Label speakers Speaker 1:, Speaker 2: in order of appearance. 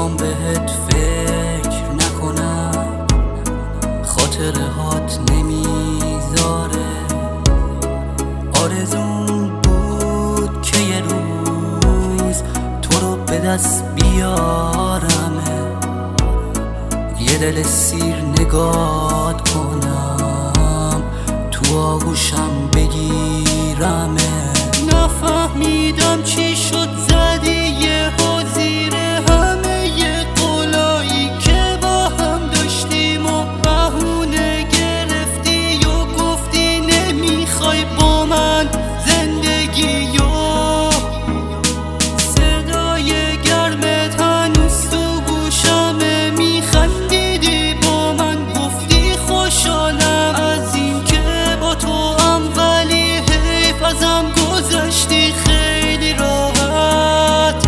Speaker 1: میخوام بهت فکر نکنم، خاطره هات نمیذاره. آرزوم بود که یه روز تو رو به دست بیارمه، یه دل سیر نگات کنم، تو آغوشم بگیرمه. نفهمیدم چی شد زدی یهو زیر همه ی قولایی که با هم داشتیم و بهونه گرفتی و گفتی نمیخوای با من زندگی و صدای گرمت هنوز تو گوشمه، میخندیدی با من گفتی خوشحالم از این که با تو هم، ولی حیف ازم گذشتی خیلی راحت.